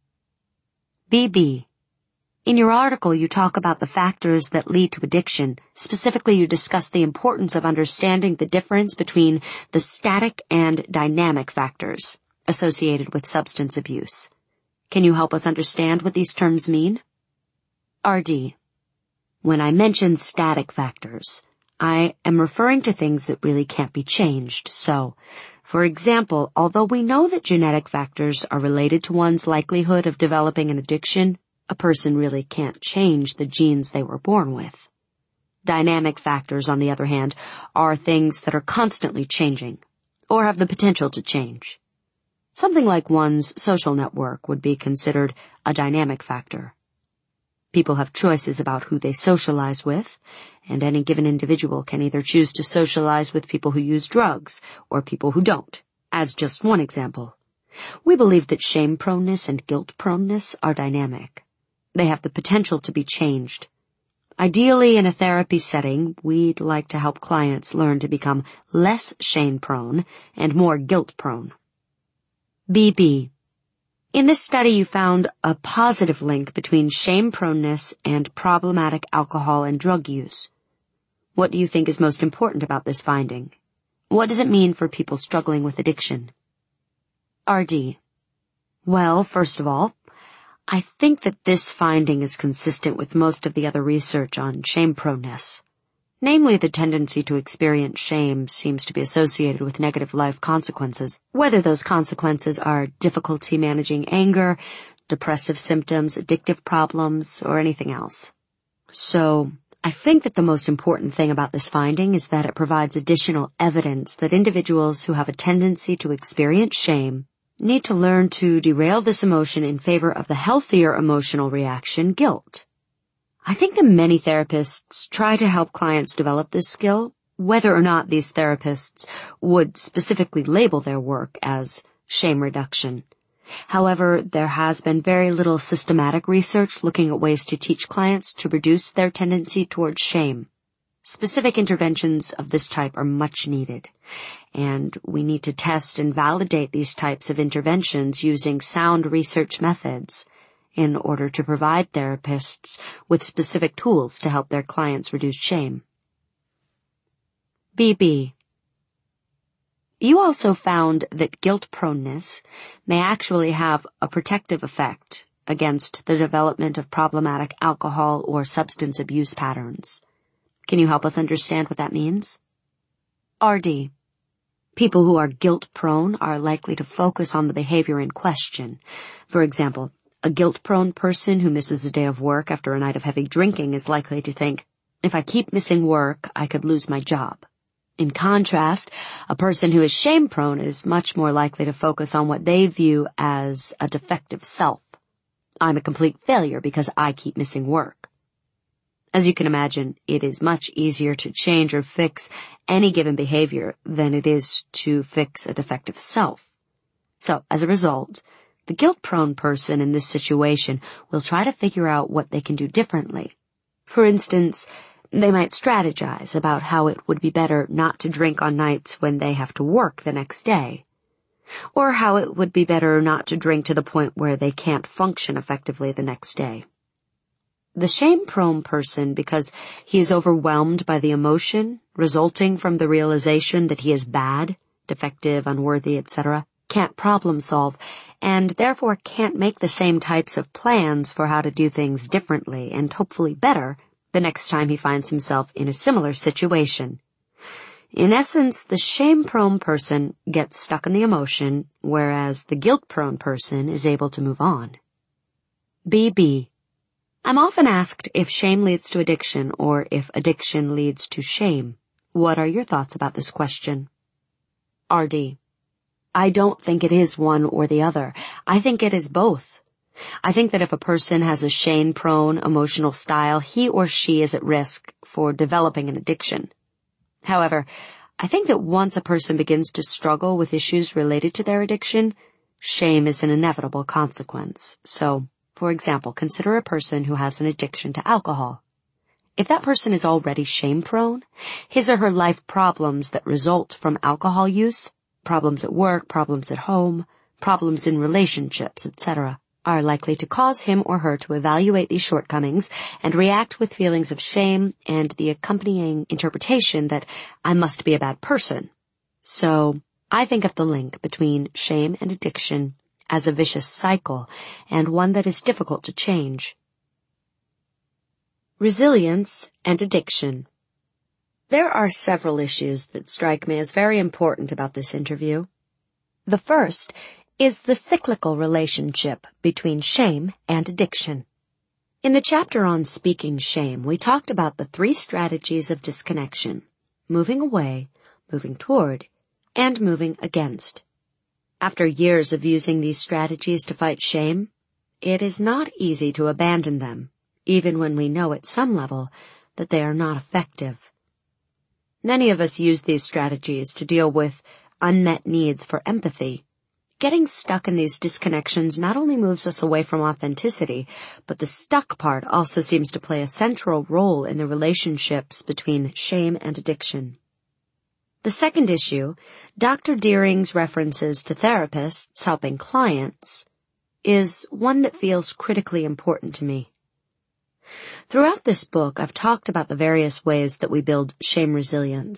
BB. In your article, you talk about the factors that lead to addiction. Specifically, you discuss the importance of understanding the difference between the static and dynamic factors associated with substance abuse. Can you help us understand what these terms mean? RD. When I mention static factors, I am referring to things that really can't be changed. So, for example, although we know that genetic factors are related to one's likelihood of developing an addiction, a person really can't change the genes they were born with. Dynamic factors, on the other hand, are things that are constantly changing, or have the potential to change. Something like one's social network would be considered a dynamic factor. People have choices about who they socialize with, and any given individual can either choose to socialize with people who use drugs or people who don't, as just one example. We believe that shame-proneness and guilt-proneness are dynamic. They have the potential to be changed. Ideally, in a therapy setting, we'd like to help clients learn to become less shame-prone and more guilt-prone. BB. In this study, you found a positive link between shame-proneness and problematic alcohol and drug use. What do you think is most important about this finding? What does it mean for people struggling with addiction? RD. Well, first of all, I think that this finding is consistent with most of the other research on shame-proneness. Namely, the tendency to experience shame seems to be associated with negative life consequences, whether those consequences are difficulty managing anger, depressive symptoms, addictive problems, or anything else. So, I think that the most important thing about this finding is that it provides additional evidence that individuals who have a tendency to experience shame need to learn to derail this emotion in favor of the healthier emotional reaction, guilt. I think that many therapists try to help clients develop this skill, whether or not these therapists would specifically label their work as shame reduction. However, there has been very little systematic research looking at ways to teach clients to reduce their tendency towards shame. Specific interventions of this type are much needed, and we need to test and validate these types of interventions using sound research methods in order to provide therapists with specific tools to help their clients reduce shame. BB. You also found that guilt proneness may actually have a protective effect against the development of problematic alcohol or substance abuse patterns. Can you help us understand what that means? RD. People who are guilt-prone are likely to focus on the behavior in question. For example, a guilt-prone person who misses a day of work after a night of heavy drinking is likely to think, if I keep missing work, I could lose my job. In contrast, a person who is shame-prone is much more likely to focus on what they view as a defective self. I'm a complete failure because I keep missing work. As you can imagine, it is much easier to change or fix any given behavior than it is to fix a defective self. So, as a result, the guilt-prone person in this situation will try to figure out what they can do differently. For instance, they might strategize about how it would be better not to drink on nights when they have to work the next day, or how it would be better not to drink to the point where they can't function effectively the next day. The shame-prone person, because he is overwhelmed by the emotion resulting from the realization that he is bad, defective, unworthy, etc., can't problem solve, and therefore can't make the same types of plans for how to do things differently and hopefully better the next time he finds himself in a similar situation. In essence, the shame-prone person gets stuck in the emotion, whereas the guilt-prone person is able to move on. BB. I'm often asked if shame leads to addiction or if addiction leads to shame. What are your thoughts about this question? RD. I don't think it is one or the other. I think it is both. I think that if a person has a shame-prone emotional style, he or she is at risk for developing an addiction. However, I think that once a person begins to struggle with issues related to their addiction, shame is an inevitable consequence. So, for example, consider a person who has an addiction to alcohol. If that person is already shame-prone, his or her life problems that result from alcohol use, problems at work, problems at home, problems in relationships, etc., are likely to cause him or her to evaluate these shortcomings and react with feelings of shame and the accompanying interpretation that I must be a bad person. So, I think of the link between shame and addiction as a vicious cycle and one that is difficult to change. Resilience and addiction. There are several issues that strike me as very important about this interview. The first is the cyclical relationship between shame and addiction. In the chapter on speaking shame, we talked about the 3 strategies of disconnection: moving away, moving toward, and moving against. After years of using these strategies to fight shame, it is not easy to abandon them, even when we know at some level that they are not effective. Many of us use these strategies to deal with unmet needs for empathy. Getting stuck in these disconnections not only moves us away from authenticity, but the stuck part also seems to play a central role in the relationships between shame and addiction. The second issue, Dr. Deering's references to therapists helping clients, is one that feels critically important to me. Throughout this book, I've talked about the various ways that we build shame resilience.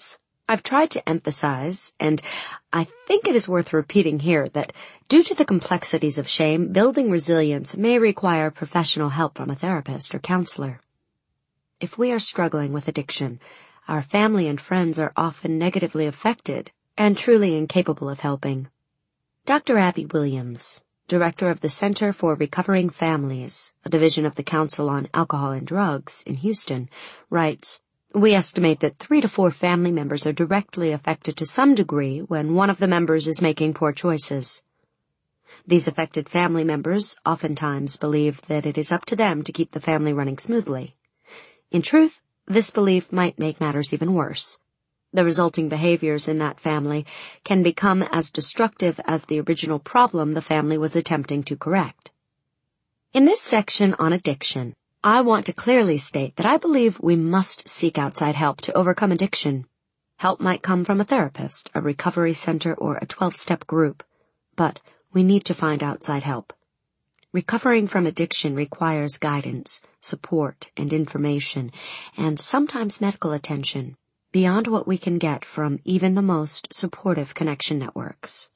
I've tried to emphasize, and I think it is worth repeating here, that due to the complexities of shame, building resilience may require professional help from a therapist or counselor. If we are struggling with addiction, our family and friends are often negatively affected and truly incapable of helping. Dr. Abby Williams, director of the Center for Recovering Families, a division of the Council on Alcohol and Drugs in Houston, writes, "We estimate that 3 to 4 family members are directly affected to some degree when one of the members is making poor choices. These affected family members oftentimes believe that it is up to them to keep the family running smoothly. In truth, this belief might make matters even worse. The resulting behaviors in that family can become as destructive as the original problem the family was attempting to correct." In this section on addiction, I want to clearly state that I believe we must seek outside help to overcome addiction. Help might come from a therapist, a recovery center, or a 12-step group, but we need to find outside help. Recovering from addiction requires guidance, support, and information, and sometimes medical attention, beyond what we can get from even the most supportive connection networks.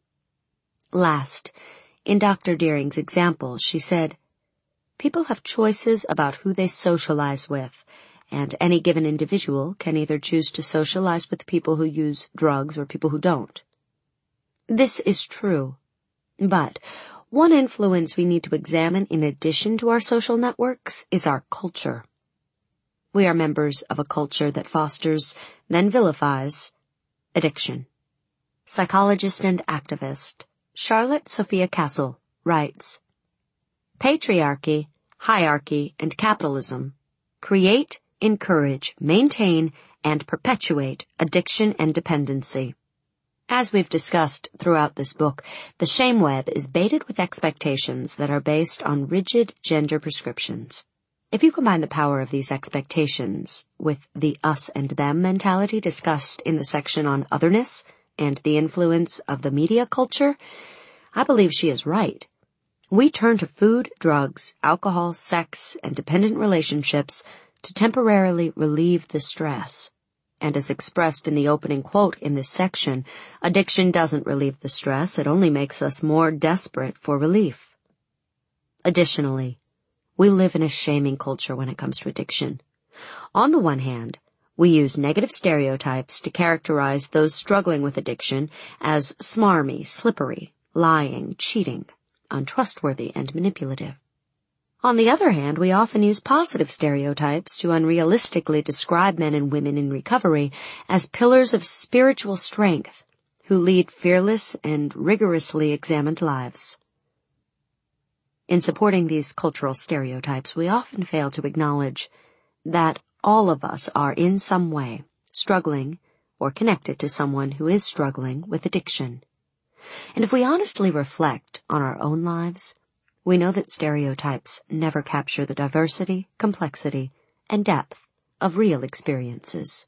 Last, in Dr. Deering's example, she said, "People have choices about who they socialize with, and any given individual can either choose to socialize with people who use drugs or people who don't." This is true, but one influence we need to examine in addition to our social networks is our culture. We are members of a culture that fosters, then vilifies, addiction. Psychologist and activist Charlotte Sophia Castle writes, "Patriarchy, hierarchy, and capitalism create, encourage, maintain, and perpetuate addiction and dependency. As we've discussed throughout this book, the shame web is baited with expectations that are based on rigid gender prescriptions. If you combine the power of these expectations with the us and them mentality discussed in the section on otherness and the influence of the media culture, I believe she is right. We turn to food, drugs, alcohol, sex, and dependent relationships to temporarily relieve the stress. And as expressed in the opening quote in this section, addiction doesn't relieve the stress, it only makes us more desperate for relief. Additionally, we live in a shaming culture when it comes to addiction. On the one hand, we use negative stereotypes to characterize those struggling with addiction as smarmy, slippery, lying, cheating, untrustworthy, and manipulative. On the other hand, we often use positive stereotypes to unrealistically describe men and women in recovery as pillars of spiritual strength who lead fearless and rigorously examined lives. In supporting these cultural stereotypes, we often fail to acknowledge that all of us are in some way struggling or connected to someone who is struggling with addiction. And if we honestly reflect on our own lives, we know that stereotypes never capture the diversity, complexity, and depth of real experiences.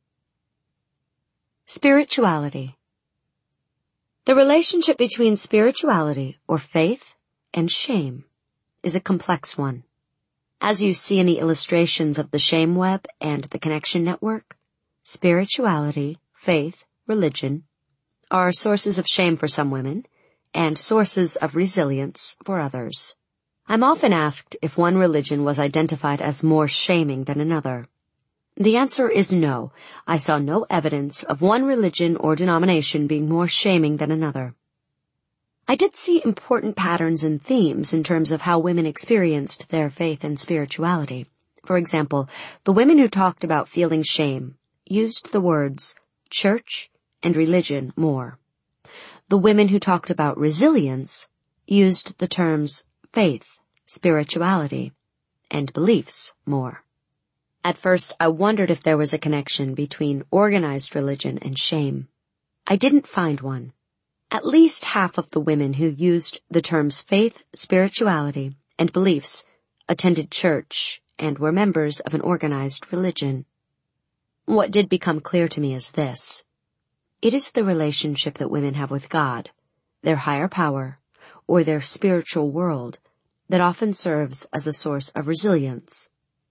Spirituality. The relationship between spirituality, or faith, and shame is a complex one. As you see in the illustrations of the shame web and the connection network, spirituality, faith, religion are sources of shame for some women and sources of resilience for others. I'm often asked if one religion was identified as more shaming than another. The answer is no. I saw no evidence of one religion or denomination being more shaming than another. I did see important patterns and themes in terms of how women experienced their faith and spirituality. For example, the women who talked about feeling shame used the words church and religion more. The women who talked about resilience used the terms faith, spirituality, and beliefs more. At first, I wondered if there was a connection between organized religion and shame. I didn't find one. At least half of the women who used the terms faith, spirituality, and beliefs attended church and were members of an organized religion. What did become clear to me is this. It is the relationship that women have with God, their higher power, or their spiritual world, that often serves as a source of resilience.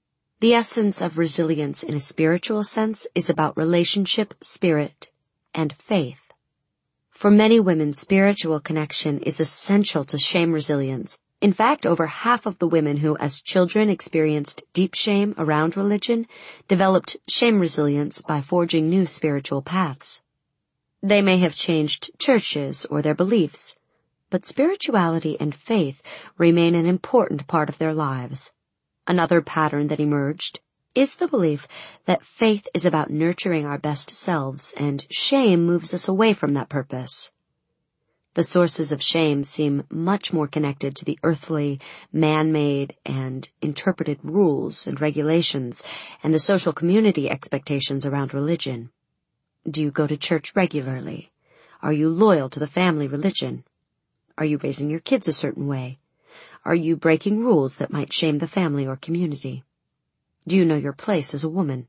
The essence of resilience in a spiritual sense is about relationship, spirit, and faith. For many women, spiritual connection is essential to shame resilience. In fact, over half of the women who, as children, experienced deep shame around religion developed shame resilience by forging new spiritual paths. They may have changed churches or their beliefs, but spirituality and faith remain an important part of their lives. Another pattern that emerged is the belief that faith is about nurturing our best selves, and shame moves us away from that purpose. The sources of shame seem much more connected to the earthly, man-made, and interpreted rules and regulations and the social community expectations around religion. Do you go to church regularly? Are you loyal to the family religion? Are you raising your kids a certain way? Are you breaking rules that might shame the family or community? Do you know your place as a woman?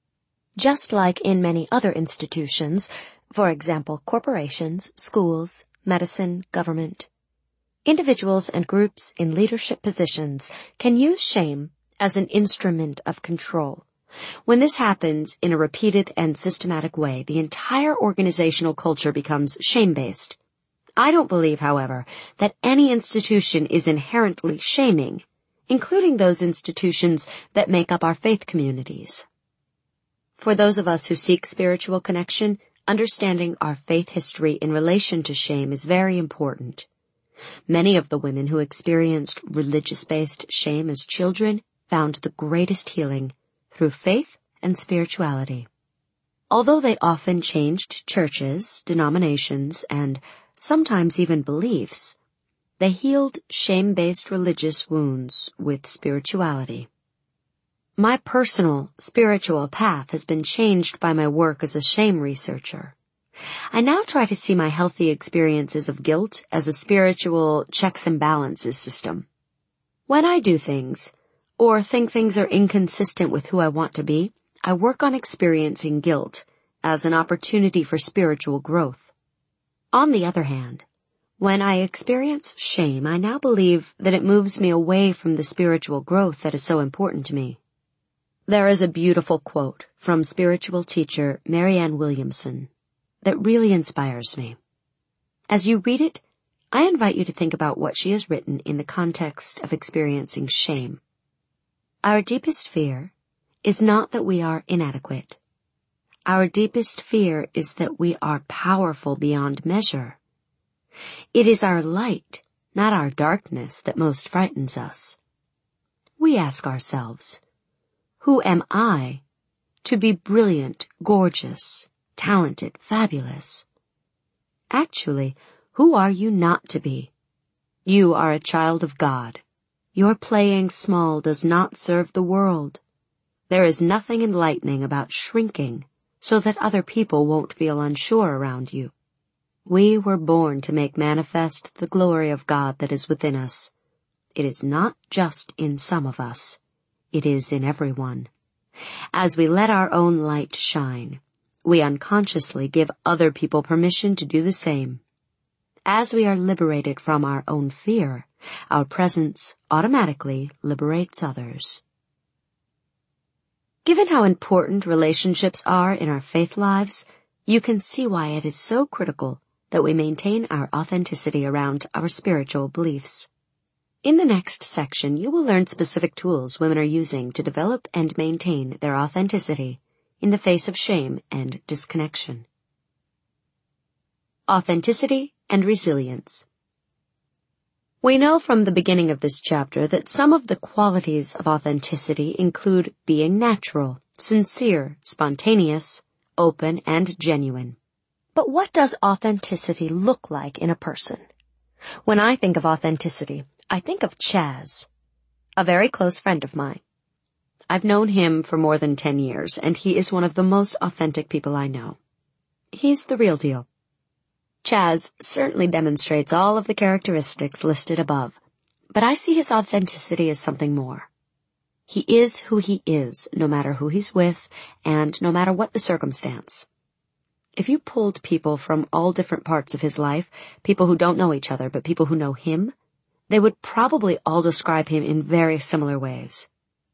Just like in many other institutions, for example, corporations, schools, medicine, government, individuals and groups in leadership positions can use shame as an instrument of control. When this happens in a repeated and systematic way, the entire organizational culture becomes shame-based. I don't believe, however, that any institution is inherently shaming, including those institutions that make up our faith communities. For those of us who seek spiritual connection, understanding our faith history in relation to shame is very important. Many of the women who experienced religious-based shame as children found the greatest healing through faith and spirituality. Although they often changed churches, denominations, and sometimes even beliefs, they healed shame-based religious wounds with spirituality. My personal spiritual path has been changed by my work as a shame researcher. I now try to see my healthy experiences of guilt as a spiritual checks and balances system. When I do things, or think things are inconsistent with who I want to be, I work on experiencing guilt as an opportunity for spiritual growth. On the other hand, when I experience shame, I now believe that it moves me away from the spiritual growth that is so important to me. There is a beautiful quote from spiritual teacher Marianne Williamson that really inspires me. As you read it, I invite you to think about what she has written in the context of experiencing shame. Our deepest fear is not that we are inadequate. Our deepest fear is that we are powerful beyond measure. It is our light, not our darkness, that most frightens us. We ask ourselves, who am I to be brilliant, gorgeous, talented, fabulous? Actually, who are you not to be? You are a child of God. Your playing small does not serve the world. There is nothing enlightening about shrinking so that other people won't feel unsure around you. We were born to make manifest the glory of God that is within us. It is not just in some of us. It is in everyone. As we let our own light shine, we unconsciously give other people permission to do the same. As we are liberated from our own fear, our presence automatically liberates others. Given how important relationships are in our faith lives, you can see why it is so critical that we maintain our authenticity around our spiritual beliefs. In the next section, you will learn specific tools women are using to develop and maintain their authenticity in the face of shame and disconnection. Authenticity and resilience. We know from the beginning of this chapter that some of the qualities of authenticity include being natural, sincere, spontaneous, open, and genuine. But what does authenticity look like in a person? When I think of authenticity, I think of Chaz, a very close friend of mine. I've known him for more than 10 years, and he is one of the most authentic people I know. He's the real deal. Chaz certainly demonstrates all of the characteristics listed above, but I see his authenticity as something more. He is who he is, no matter who he's with, and no matter what the circumstance. If you pulled people from all different parts of his life, people who don't know each other, but people who know him, they would probably all describe him in very similar ways.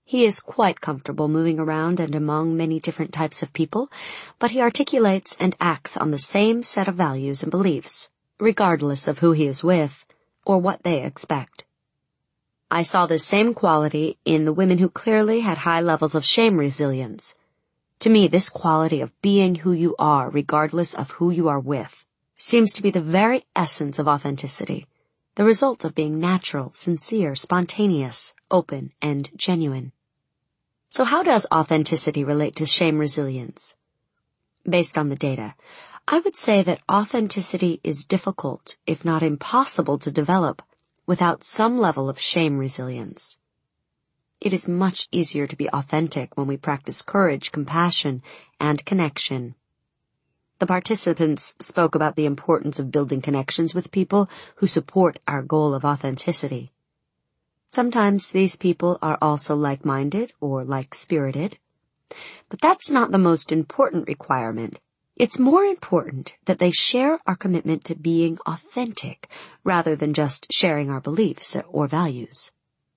He is quite comfortable moving around and among many different types of people, but he articulates and acts on the same set of values and beliefs, regardless of who he is with or what they expect. I saw this same quality in the women who clearly had high levels of shame resilience. To me, this quality of being who you are, regardless of who you are with, seems to be the very essence of authenticity, the result of being natural, sincere, spontaneous, open, and genuine. So how does authenticity relate to shame resilience? Based on the data, I would say that authenticity is difficult, if not impossible, to develop without some level of shame resilience. It is much easier to be authentic when we practice courage, compassion, and connection. The participants spoke about the importance of building connections with people who support our goal of authenticity. Sometimes these people are also like-minded or like-spirited. But that's not the most important requirement. It's more important that they share our commitment to being authentic rather than just sharing our beliefs or values.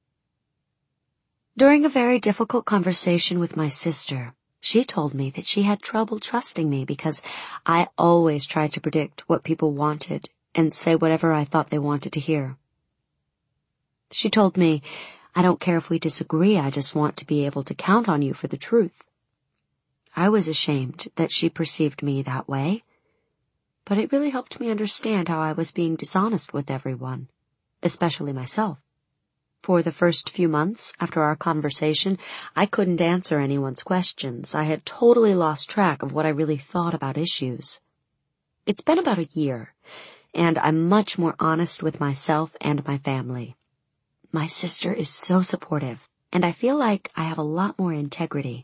During a very difficult conversation with my sister, she told me that she had trouble trusting me because I always tried to predict what people wanted and say whatever I thought they wanted to hear. She told me, "I don't care if we disagree, I just want to be able to count on you for the truth." I was ashamed that she perceived me that way, but it really helped me understand how I was being dishonest with everyone, especially myself. For the first few months after our conversation, I couldn't answer anyone's questions. I had totally lost track of what I really thought about issues. It's been about a year, and I'm much more honest with myself and my family. My sister is so supportive, and I feel like I have a lot more integrity.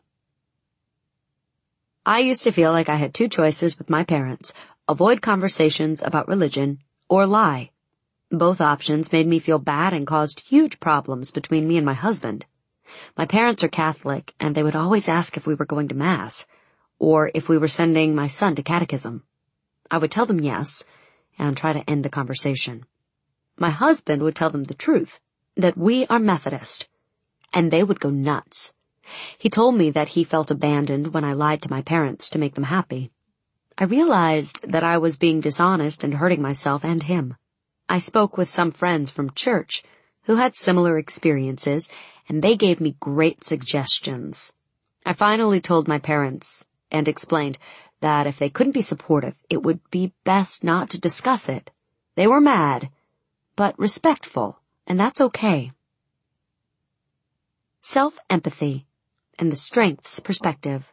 I used to feel like I had two choices with my parents: avoid conversations about religion or lie. Both options made me feel bad and caused huge problems between me and my husband. My parents are Catholic, and they would always ask if we were going to Mass, or if we were sending my son to catechism. I would tell them yes, and try to end the conversation. My husband would tell them the truth, that we are Methodist, and they would go nuts. He told me that he felt abandoned when I lied to my parents to make them happy. I realized that I was being dishonest and hurting myself and him. I spoke with some friends from church who had similar experiences, and they gave me great suggestions. I finally told my parents and explained that if they couldn't be supportive, it would be best not to discuss it. They were mad, but respectful, and that's okay. Self-empathy and the strengths perspective.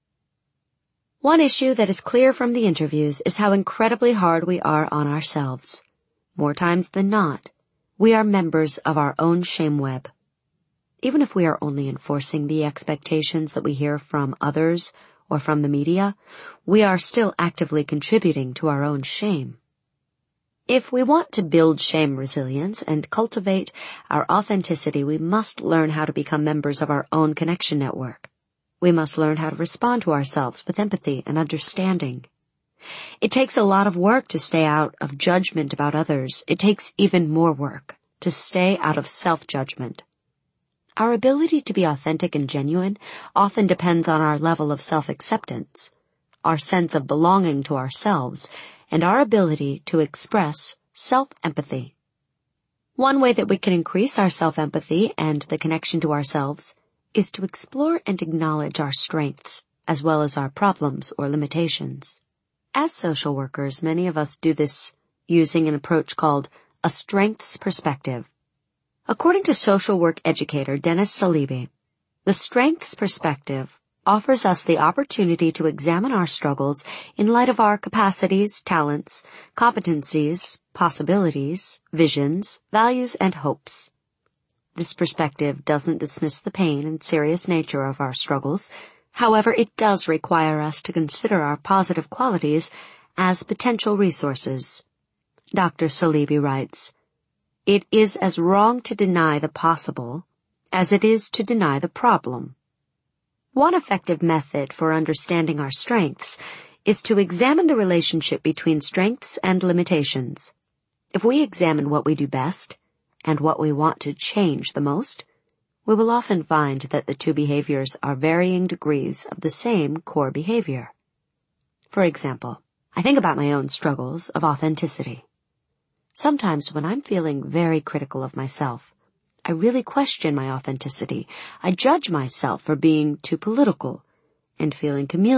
One issue that is clear from the interviews is how incredibly hard we are on ourselves. More times than not, we are members of our own shame web. Even if we are only enforcing the expectations that we hear from others or from the media, we are still actively contributing to our own shame. If we want to build shame resilience and cultivate our authenticity, we must learn how to become members of our own connection network. We must learn how to respond to ourselves with empathy and understanding. It takes a lot of work to stay out of judgment about others. It takes even more work to stay out of self-judgment. Our ability to be authentic and genuine often depends on our level of self-acceptance, our sense of belonging to ourselves, and our ability to express self-empathy. One way that we can increase our self-empathy and the connection to ourselves is to explore and acknowledge our strengths as well as our problems or limitations. As social workers, many of us do this using an approach called a strengths perspective. According to social work educator Dennis Salibi, the strengths perspective offers us the opportunity to examine our struggles in light of our capacities, talents, competencies, possibilities, visions, values, and hopes. This perspective doesn't dismiss the pain and serious nature of our struggles. However, it does require us to consider our positive qualities as potential resources. Dr. Salibi writes, "It is as wrong to deny the possible as it is to deny the problem." One effective method for understanding our strengths is to examine the relationship between strengths and limitations. If we examine what we do best and what we want to change the most, we will often find that the two behaviors are varying degrees of the same core behavior. For example, I think about my own struggles of authenticity. Sometimes when I'm feeling very critical of myself, I really question my authenticity. I judge myself for being too political and feeling chameleon